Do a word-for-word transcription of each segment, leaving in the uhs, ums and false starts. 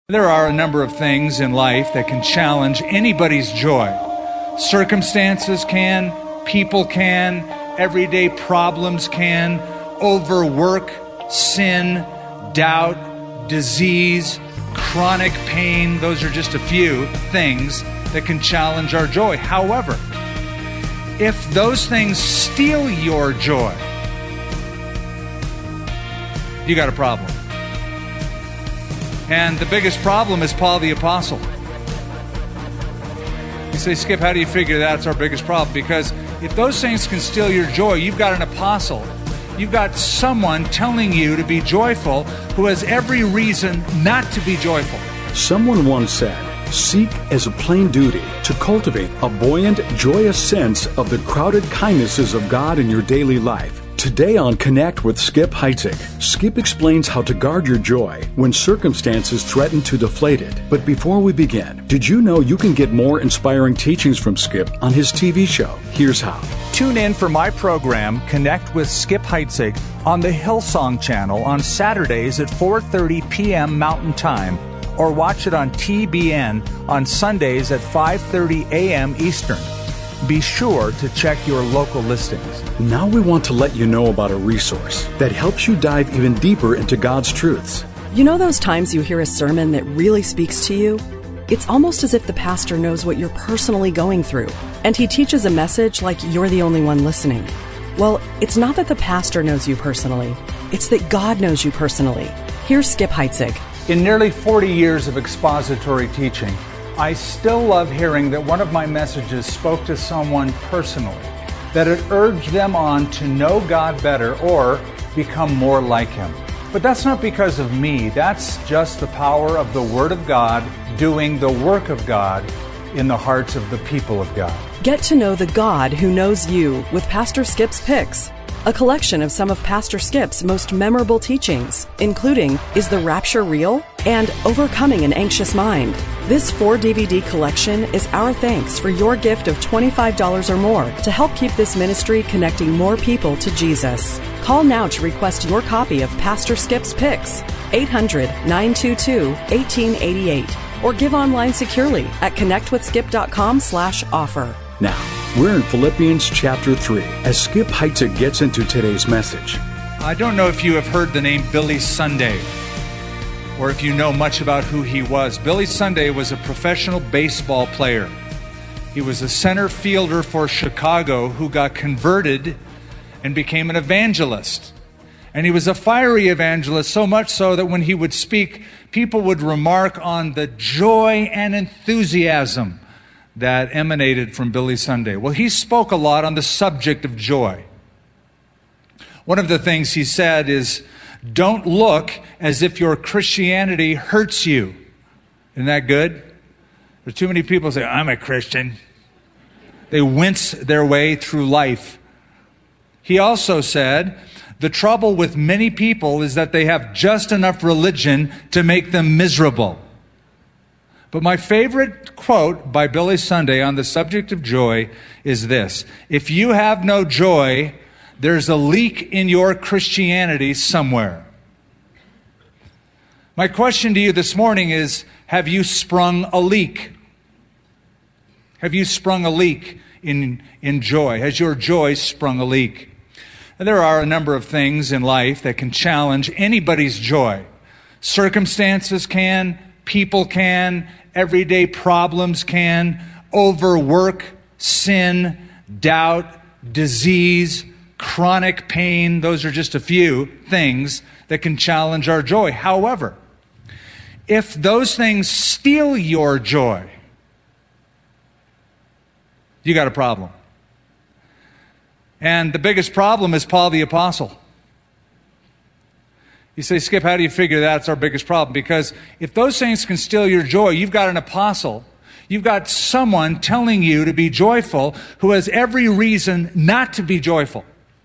There are a number of things in life that can challenge anybody's joy. Circumstances can, people can, everyday problems can, overwork, sin, doubt, disease, chronic pain. Those are just a few things that can challenge our joy. However, if those things steal your joy, you got a problem. And the biggest problem is Paul the Apostle. You say, Skip, how do you figure that's our biggest problem? Because if those things can steal your joy, you've got an apostle. You've got someone telling you to be joyful who has every reason not to be joyful. Someone once said, seek as a plain duty to cultivate a buoyant, joyous sense of the crowded kindnesses of God in your daily life. Today on Connect with Skip Heitzig, Skip explains how to guard your joy when circumstances threaten to deflate it. But before we begin, did you know you can get more inspiring teachings from Skip on his T V show? Here's how. Tune in for my program, Connect with Skip Heitzig, on the Hillsong channel on Saturdays at four thirty p.m. Mountain Time, or watch it on T B N on Sundays at five thirty a.m. Eastern. Be sure to check your local listings. Now we want to let you know about a resource that helps you dive even deeper into God's truths. You know those times you hear a sermon that really speaks to you? It's almost as if the pastor knows what you're personally going through, and he teaches a message like you're the only one listening. Well, it's not that the pastor knows you personally. It's that God knows you personally. Here's Skip Heitzig. In nearly forty years of expository teaching, I still love hearing that one of my messages spoke to someone personally, that it urged them on to know God better or become more like Him. But that's not because of me. That's just the power of the Word of God doing the work of God in the hearts of the people of God. Get to know the God who knows you with Pastor Skip's Picks, a collection of some of Pastor Skip's most memorable teachings, including Is the Rapture Real? And Overcoming an Anxious Mind. This four D V D collection is our thanks for your gift of twenty-five dollars or more to help keep this ministry connecting more people to Jesus. Call now to request your copy of Pastor Skip's Picks, eight hundred, nine two two, one eight eight eight, or give online securely at connectwithskip.com slash offer. Now, we're in Philippians chapter three as Skip Heitzig gets into today's message. I don't know if you have heard the name Billy Sunday, or if you know much about who he was. Billy Sunday was a professional baseball player. He was a center fielder for Chicago who got converted and became an evangelist. And he was a fiery evangelist, so much so that when he would speak, people would remark on the joy and enthusiasm that emanated from Billy Sunday. Well, he spoke a lot on the subject of joy. One of the things he said is, don't look as if your Christianity hurts you. Isn't that good? There's too many people say, I'm a Christian. They wince their way through life. He also said, the trouble with many people is that they have just enough religion to make them miserable. But my favorite quote by Billy Sunday on the subject of joy is this: if you have no joy, there's a leak in your Christianity somewhere. My question to you this morning is, have you sprung a leak? Have you sprung a leak in, in joy? Has your joy sprung a leak? And there are a number of things in life that can challenge anybody's joy. Circumstances can, people can, everyday problems can, overwork, sin, doubt, disease, chronic pain. Those are just a few things that can challenge our joy. However, if those things steal your joy, you got a problem. And the biggest problem is Paul the Apostle. You say, Skip, how do you figure that's our biggest problem? Because if those things can steal your joy, you've got an apostle. You've got someone telling you to be joyful who has every reason not to be joyful.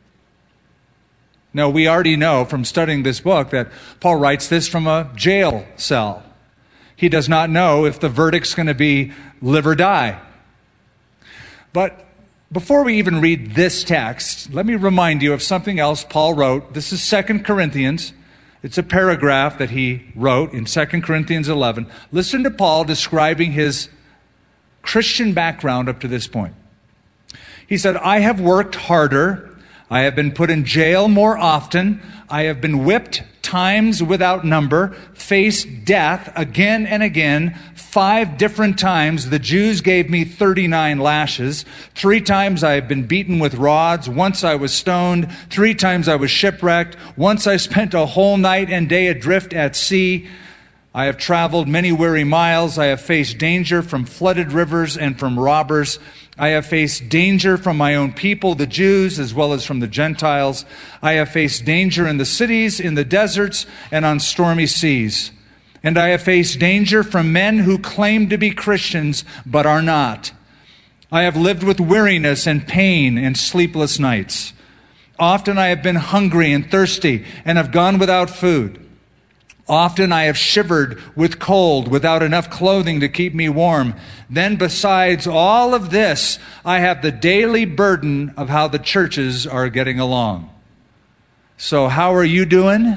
Now, we already know from studying this book that Paul writes this from a jail cell. He does not know if the verdict's going to be live or die. But before we even read this text, let me remind you of something else Paul wrote. This is Second Corinthians. It's a paragraph that he wrote in Second Corinthians eleven. Listen to Paul describing his Christian background up to this point. He said, I have worked harder. I have been put in jail more often. I have been whipped times without number, faced death again and again. Five different times the Jews gave me thirty-nine lashes. Three times I have been beaten with rods. Once I was stoned. Three times I was shipwrecked. Once I spent a whole night and day adrift at sea. I have traveled many weary miles. I have faced danger from flooded rivers and from robbers. I have faced danger from my own people, the Jews, as well as from the Gentiles. I have faced danger in the cities, in the deserts, and on stormy seas. And I have faced danger from men who claim to be Christians, but are not. I have lived with weariness and pain and sleepless nights. Often I have been hungry and thirsty and have gone without food. Often I have shivered with cold without enough clothing to keep me warm. Then besides all of this, I have the daily burden of how the churches are getting along. So how are you doing?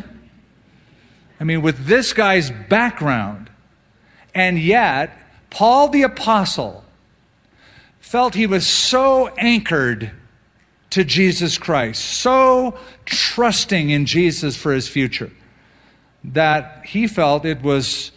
I mean, with this guy's background, and yet Paul the Apostle felt he was so anchored to Jesus Christ, so trusting in Jesus for his future, that he felt it was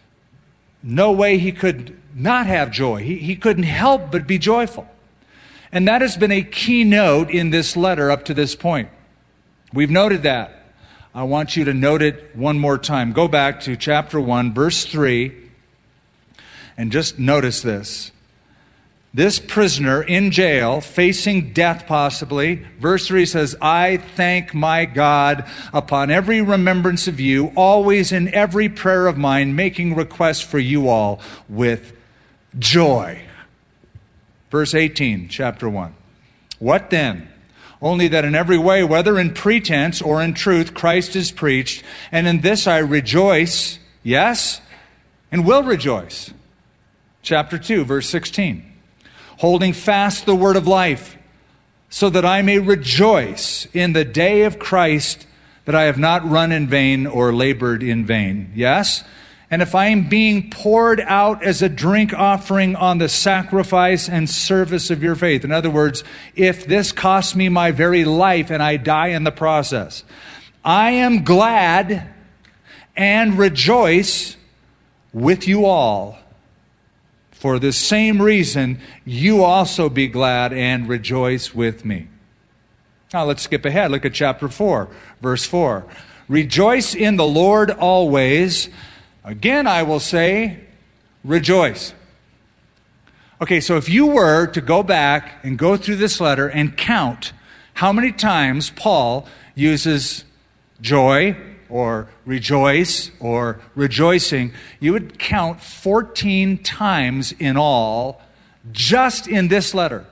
no way he could not have joy. He, he couldn't help but be joyful. And that has been a key note in this letter up to this point. We've noted that. I want you to note it one more time. Go back to chapter one, verse three, and just notice this. This prisoner in jail, facing death possibly, verse three says, I thank my God upon every remembrance of you, always in every prayer of mine, making requests for you all with joy. Verse eighteen, chapter one. What then? Only that in every way, whether in pretense or in truth, Christ is preached, and in this I rejoice, yes, and will rejoice. Chapter two, verse sixteen. Holding fast the word of life, so that I may rejoice in the day of Christ, that I have not run in vain or labored in vain. Yes? And if I am being poured out as a drink offering on the sacrifice and service of your faith. In other words, if this costs me my very life and I die in the process, I am glad and rejoice with you all. For the same reason, you also be glad and rejoice with me. Now let's skip ahead. Look at chapter four, verse four. Rejoice in the Lord always. Again, I will say, rejoice. Okay, so if you were to go back and go through this letter and count how many times Paul uses joy or rejoice or rejoicing, you would count fourteen times in all just in this letter.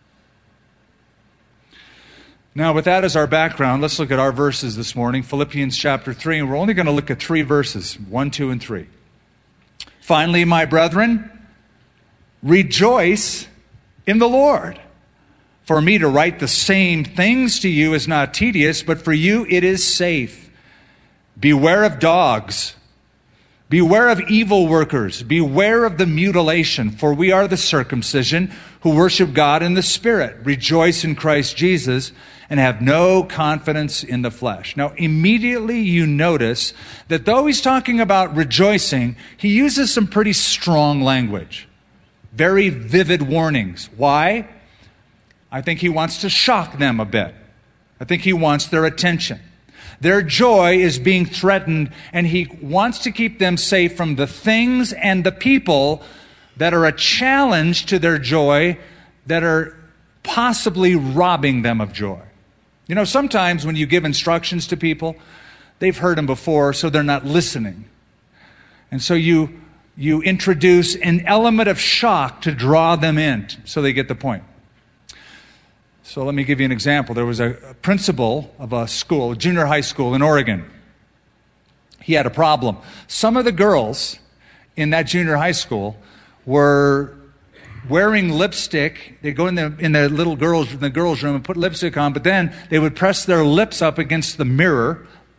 Now, with that as our background, let's look at our verses this morning, Philippians chapter three, and we're only going to look at three verses, one, two, and three. Finally, my brethren, rejoice in the Lord. For me to write the same things to you is not tedious, but for you it is safe. Beware of dogs. Beware of evil workers. Beware of the mutilation, for we are the circumcision who worship God in the Spirit, rejoice in Christ Jesus, and have no confidence in the flesh. Now, immediately you notice that though he's talking about rejoicing, he uses some pretty strong language, very vivid warnings. Why? I think he wants to shock them a bit. I think he wants their attention. Their joy is being threatened, and he wants to keep them safe from the things and the people that are a challenge to their joy, that are possibly robbing them of joy. You know, sometimes when you give instructions to people, they've heard them before, so they're not listening. And so you, you introduce an element of shock to draw them in, so they get the point. So let me give you an example. There was a principal of a school, a junior high school in Oregon. He had a problem. Some of the girls in that junior high school were wearing lipstick. They'd go in the in the little girls in the girls' room and put lipstick on, but then they would press their lips up against the mirror,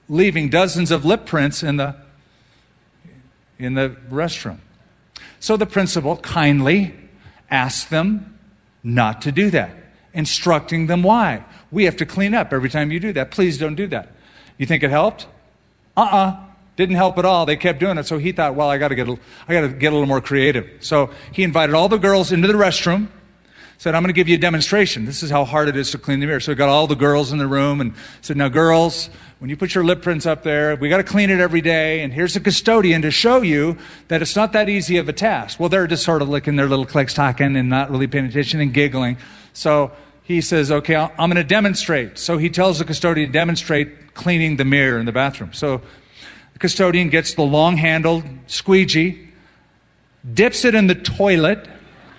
leaving dozens of lip prints in the, in the restroom. So the principal kindly asked them not to do that, instructing them why. We have to clean up every time you do that. Please don't do that. You think it helped? Uh-uh. Didn't help at all. They kept doing it. So he thought, well, I got to get a, I got to get a little more creative. So he invited all the girls into the restroom, said, I'm going to give you a demonstration. This is how hard it is to clean the mirror. So he got all the girls in the room and said, now girls, when you put your lip prints up there, we got to clean it every day. And here's a custodian to show you that it's not that easy of a task. Well, they're just sort of licking their little clicks, talking and not really paying attention and giggling. So he says, okay, I'm going to demonstrate. So he tells the custodian to demonstrate cleaning the mirror in the bathroom. So the custodian gets the long-handled squeegee, dips it in the toilet,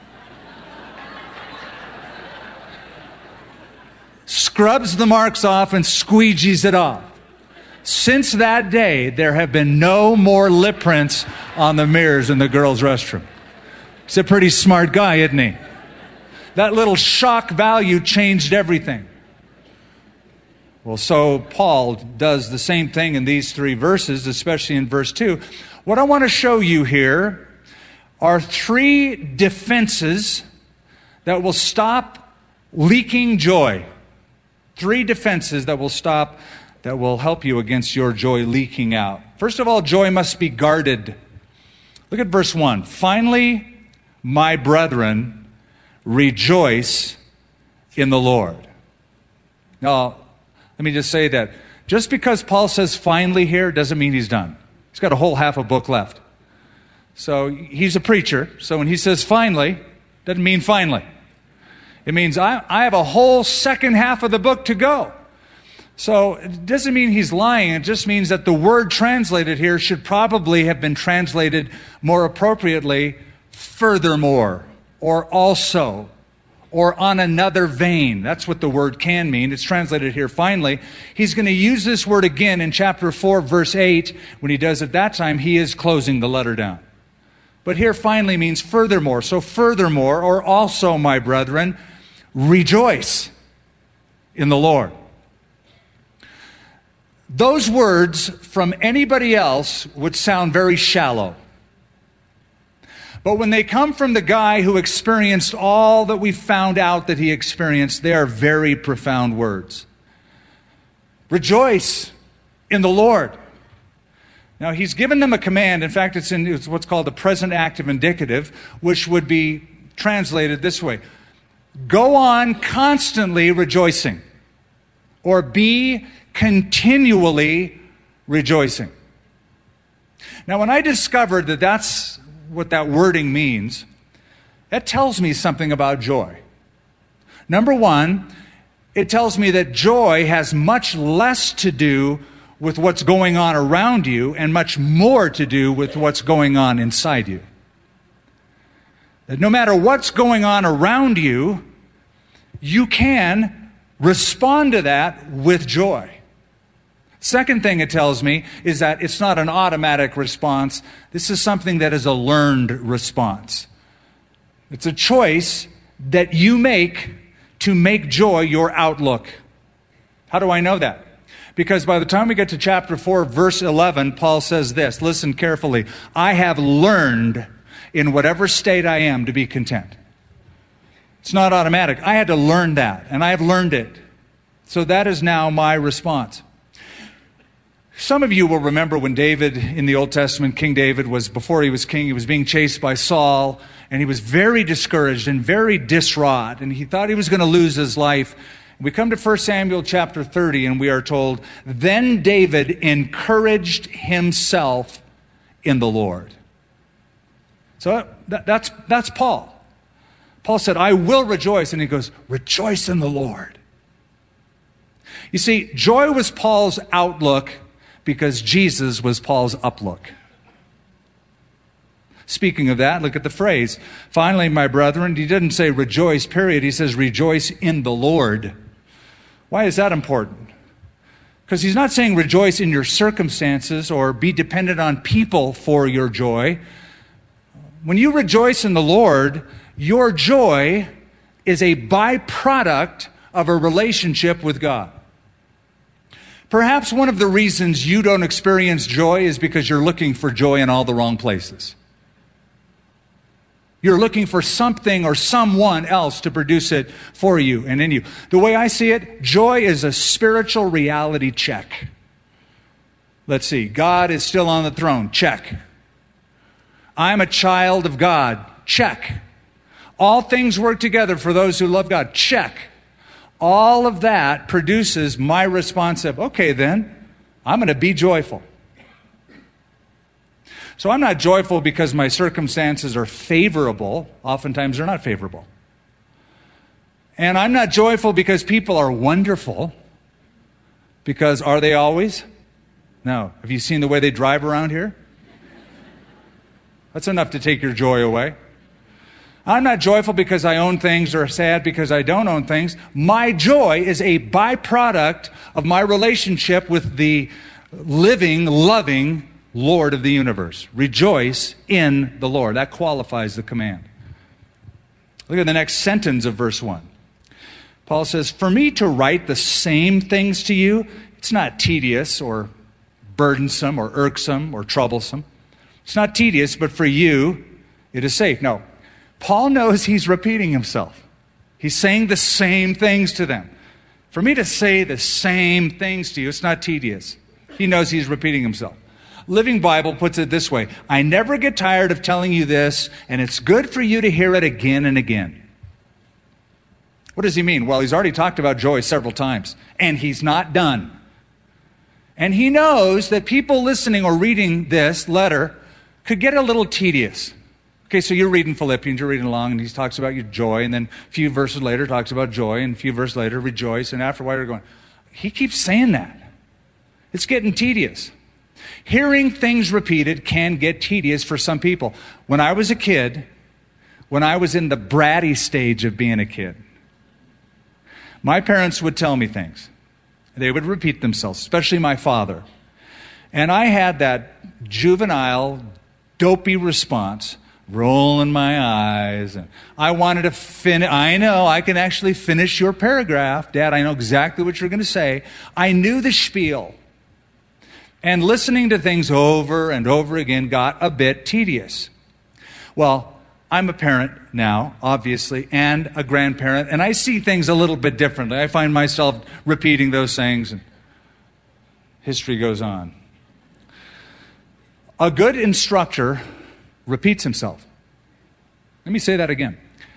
scrubs the marks off, and squeegees it off. Since that day, there have been no more lip prints on the mirrors in the girls' restroom. He's a pretty smart guy, isn't he? That little shock value changed everything. Well, so Paul does the same thing in these three verses, especially in verse two. What I want to show you here are three defenses that will stop leaking joy. Three defenses that will stop, that will help you against your joy leaking out. First of all, joy must be guarded. Look at verse one. Finally, my brethren, rejoice in the Lord. Now, let me just say that just because Paul says finally here doesn't mean he's done. He's got a whole half a book left. So he's a preacher. So when he says finally, doesn't mean finally. It means I, I have a whole second half of the book to go. So it doesn't mean he's lying. It just means that the word translated here should probably have been translated more appropriately, furthermore, or also, or on another vein. That's what the word can mean. It's translated here finally. He's going to use this word again in chapter four, verse eight. When he does it that time, he is closing the letter down. But here finally means furthermore. So furthermore, or also, my brethren, rejoice in the Lord. Those words from anybody else would sound very shallow. But when they come from the guy who experienced all that we found out that he experienced, they are very profound words. Rejoice in the Lord. Now, he's given them a command. In fact, it's in it's what's called the present active indicative, which would be translated this way. Go on constantly rejoicing, or be continually rejoicing. Now, when I discovered that that's what that wording means, that tells me something about joy. Number one, it tells me that joy has much less to do with what's going on around you and much more to do with what's going on inside you. That no matter what's going on around you, you can respond to that with joy. Second thing it tells me is that it's not an automatic response. This is something that is a learned response. It's a choice that you make to make joy your outlook. How do I know that? Because by the time we get to chapter four, verse eleven, Paul says this. Listen carefully. I have learned in whatever state I am to be content. It's not automatic. I had to learn that, and I have learned it. So that is now my response. Some of you will remember when David in the Old Testament, King David, was before he was king, he was being chased by Saul, and he was very discouraged and very distraught, and he thought he was going to lose his life. We come to First Samuel chapter thirty, and we are told, then David encouraged himself in the Lord. So that, that's, that's Paul. Paul said, I will rejoice. And he goes, rejoice in the Lord. You see, joy was Paul's outlook because Jesus was Paul's uplook. Speaking of that, look at the phrase. Finally, my brethren, he didn't say rejoice, period. He says rejoice in the Lord. Why is that important? Because he's not saying rejoice in your circumstances or be dependent on people for your joy. When you rejoice in the Lord, your joy is a byproduct of a relationship with God. Perhaps one of the reasons you don't experience joy is because you're looking for joy in all the wrong places. You're looking for something or someone else to produce it for you and in you. The way I see it, joy is a spiritual reality check. Let's see. God is still on the throne. Check. I'm a child of God. Check. All things work together for those who love God. Check. All of that produces my response of, okay then, I'm going to be joyful. So I'm not joyful because my circumstances are favorable. Oftentimes they're not favorable. And I'm not joyful because people are wonderful. Because are they always? No. Have you seen the way they drive around here? That's enough to take your joy away. I'm not joyful because I own things or sad because I don't own things. My joy is a byproduct of my relationship with the living, loving Lord of the universe. Rejoice in the Lord. That qualifies the command. Look at the next sentence of verse one. Paul says, for me to write the same things to you, it's not tedious or burdensome or irksome or troublesome. It's not tedious, but for you, it is safe. No. Paul knows he's repeating himself. He's saying the same things to them. For me to say the same things to you, it's not tedious. He knows he's repeating himself. Living Bible puts it this way. I never get tired of telling you this, and it's good for you to hear it again and again. What does he mean? Well, he's already talked about joy several times, and he's not done. And he knows that people listening or reading this letter could get a little tedious. Okay, so you're reading Philippians, you're reading along, and he talks about your joy, and then a few verses later talks about joy, and a few verses later, rejoice, and after a while you're going, he keeps saying that. It's getting tedious. Hearing things repeated can get tedious for some people. When I was a kid, when I was in the bratty stage of being a kid, my parents would tell me things. They would repeat themselves, especially my father. And I had that juvenile, dopey response, rolling my eyes, and I wanted to finish. I know, I can actually finish your paragraph. Dad, I know exactly what you're going to say. I knew the spiel. And listening to things over and over again got a bit tedious. Well, I'm a parent now, obviously, and a grandparent, and I see things a little bit differently. I find myself repeating those things, and history goes on. A good instructor repeats himself. Let me say that again.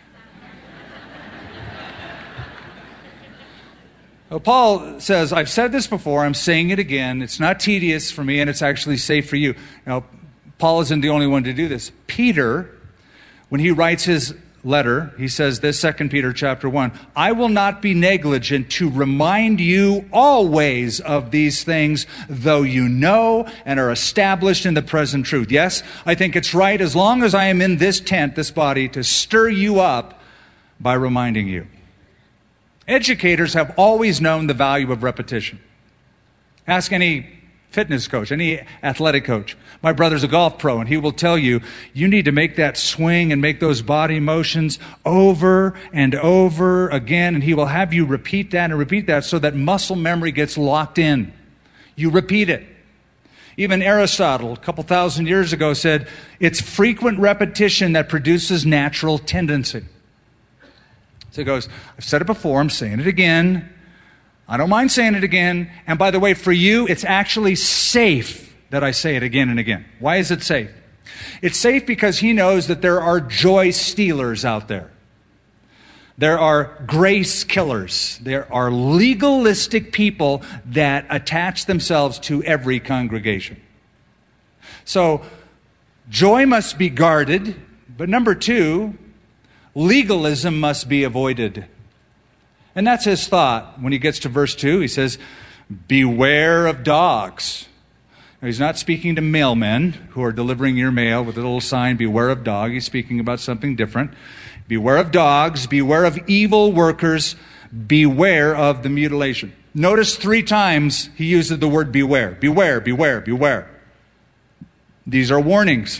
Well, Paul says, I've said this before, I'm saying it again. It's not tedious for me, and it's actually safe for you. Now, Paul isn't the only one to do this. Peter, when he writes his letter, he says this, Second Peter chapter one, I will not be negligent to remind you always of these things, though you know and are established in the present truth. Yes, I think it's right, as long as I am in this tent, this body, to stir you up by reminding you. Educators have always known the value of repetition. Ask any fitness coach, any athletic coach. My brother's a golf pro, and he will tell you, you need to make that swing and make those body motions over and over again, and he will have you repeat that and repeat that so that muscle memory gets locked in. You repeat it. Even Aristotle, a couple thousand years ago, said, it's frequent repetition that produces natural tendency. So he goes, I've said it before, I'm saying it again. I don't mind saying it again. And by the way, for you, it's actually safe that I say it again and again. Why is it safe? It's safe because he knows that there are joy stealers out there. There are grace killers. There are legalistic people that attach themselves to every congregation. So, joy must be guarded. But number two, legalism must be avoided. And that's his thought. When he gets to verse two, he says, beware of dogs. Now, he's not speaking to mailmen who are delivering your mail with a little sign, beware of dog. He's speaking about something different. Beware of dogs, beware of evil workers, beware of the mutilation. Notice three times he uses the word beware. Beware, beware, beware. These are warnings.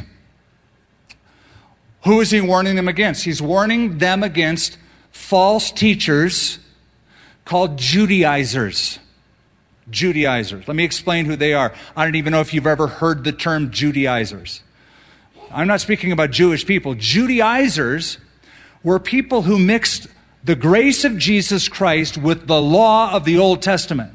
Who is he warning them against? He's warning them against false teachers called Judaizers. Judaizers. Let me explain who they are. I don't even know if you've ever heard the term Judaizers. I'm not speaking about Jewish people. Judaizers were people who mixed the grace of Jesus Christ with the law of the Old Testament.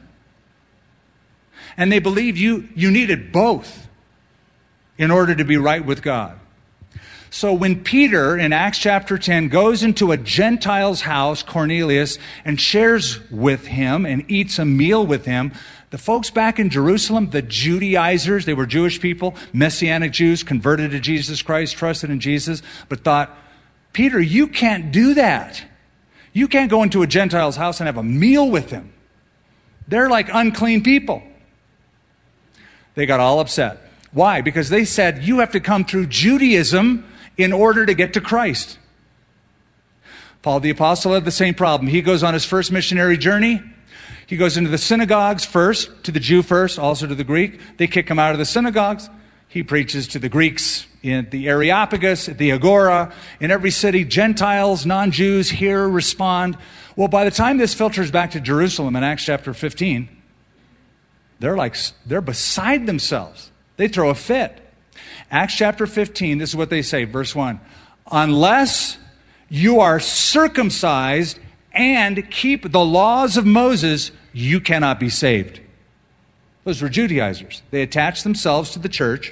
And they believed you, you needed both in order to be right with God. So when Peter in Acts chapter ten goes into a Gentile's house, Cornelius, and shares with him and eats a meal with him, the folks back in Jerusalem, the Judaizers, they were Jewish people, Messianic Jews, converted to Jesus Christ, trusted in Jesus, but thought, Peter, you can't do that. You can't go into a Gentile's house and have a meal with them. They're like unclean people. They got all upset. Why? Because they said, you have to come through Judaism in order to get to Christ. Paul the Apostle had the same problem. He goes on his first missionary journey. He goes into the synagogues first, to the Jew first, also to the Greek. They kick him out of the synagogues. He preaches to the Greeks in the Areopagus, at the Agora. In every city, Gentiles, non-Jews hear, respond. Well, by the time this filters back to Jerusalem in Acts chapter fifteen, they're like, they're beside themselves. They throw a fit. Acts chapter fifteen, this is what they say, verse one. Unless you are circumcised and keep the laws of Moses, you cannot be saved. Those were Judaizers. They attached themselves to the church,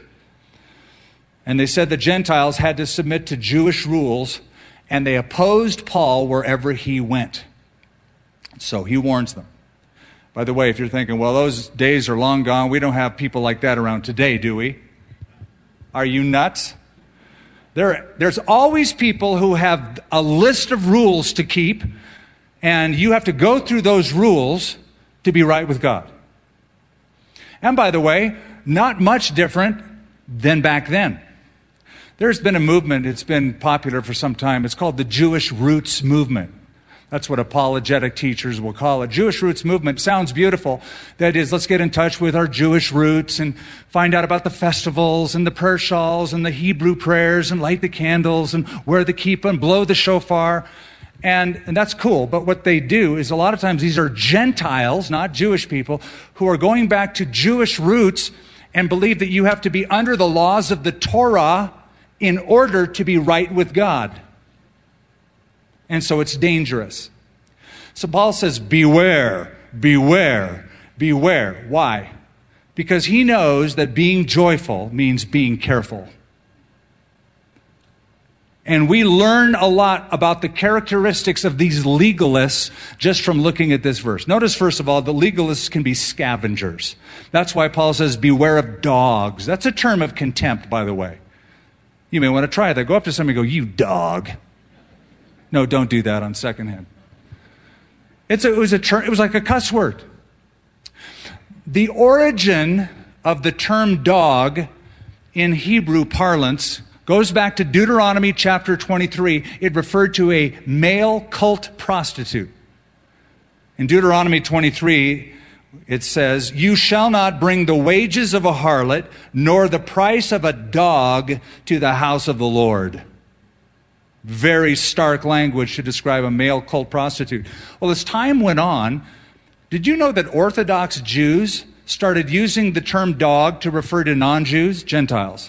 and they said the Gentiles had to submit to Jewish rules, and they opposed Paul wherever he went. So he warns them. By the way, if you're thinking, well, those days are long gone, we don't have people like that around today, do we? Are you nuts? There, there's always people who have a list of rules to keep, and you have to go through those rules to be right with God. And by the way, not much different than back then. There's been a movement, it's been popular for some time. It's called the Jewish Roots Movement. That's what apologetic teachers will call it. Jewish Roots Movement sounds beautiful. That is, let's get in touch with our Jewish roots and find out about the festivals and the prayer shawls and the Hebrew prayers and light the candles and wear the kippah and blow the shofar. And, and that's cool. But what they do is a lot of times these are Gentiles, not Jewish people, who are going back to Jewish roots and believe that you have to be under the laws of the Torah in order to be right with God. And so it's dangerous. So Paul says, beware, beware, beware. Why? Because he knows that being joyful means being careful. And we learn a lot about the characteristics of these legalists just from looking at this verse. Notice, first of all, the legalists can be scavengers. That's why Paul says, beware of dogs. That's a term of contempt, by the way. You may want to try that. Go up to somebody and go, you dog. No, don't do that on second hand. It's a, it was a term, it was like a cuss word. The origin of the term dog in Hebrew parlance goes back to Deuteronomy chapter twenty-three. It referred to a male cult prostitute. In Deuteronomy twenty-three, it says, you shall not bring the wages of a harlot, nor the price of a dog to the house of the Lord. Very stark language to describe a male cult prostitute. Well, as time went on, did you know that Orthodox Jews started using the term dog to refer to non-Jews, Gentiles?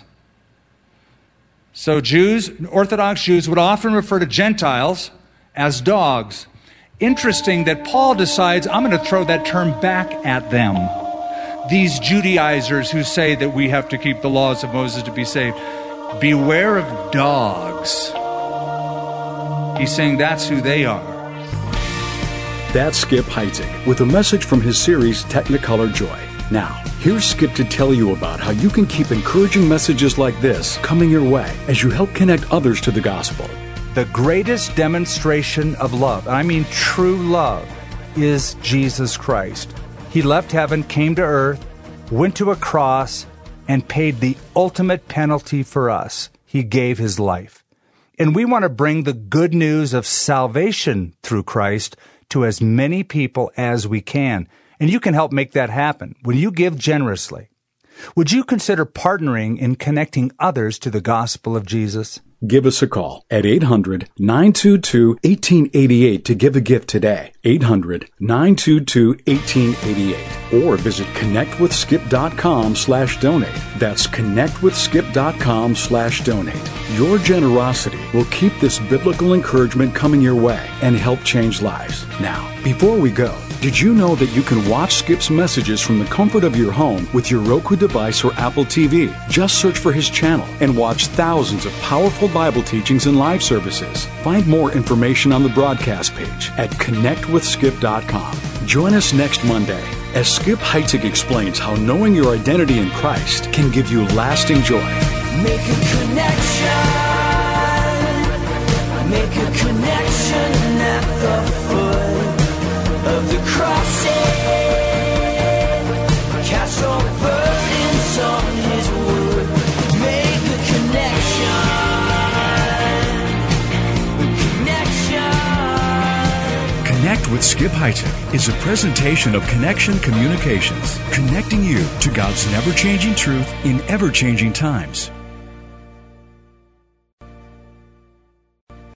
So Jews, Orthodox Jews would often refer to Gentiles as dogs. Interesting that Paul decides, I'm going to throw that term back at them. These Judaizers who say that we have to keep the laws of Moses to be saved. Beware of dogs. He's saying that's who they are. That's Skip Heitzig with a message from his series Technicolor Joy. Now, here's Skip to tell you about how you can keep encouraging messages like this coming your way as you help connect others to the gospel. The greatest demonstration of love, I mean true love, is Jesus Christ. He left heaven, came to earth, went to a cross, and paid the ultimate penalty for us. He gave his life. And we want to bring the good news of salvation through Christ to as many people as we can. And you can help make that happen when you give generously. Would you consider partnering in connecting others to the gospel of Jesus? Give us a call at eight hundred, nine two two, one eight eight eight to give a gift today. eight hundred, nine two two, one eight eight eight. Or visit connectwithskip.com slash donate. That's connectwithskip.com slash donate. Your generosity will keep this biblical encouragement coming your way and help change lives. Now, before we go, did you know that you can watch Skip's messages from the comfort of your home with your Roku device or Apple T V? Just search for his channel and watch thousands of powerful Bible teachings and live services. Find more information on the broadcast page at connect with skip dot com. Join us next Monday as Skip Heitzig explains how knowing your identity in Christ can give you lasting joy. Make a connection. Make a connection at the foot of the cross. Cast all burdens on his wood. Make a connection. Connection. Connect with Skip Heitzig is a presentation of Connection Communications, connecting you to God's never-changing truth in ever-changing times.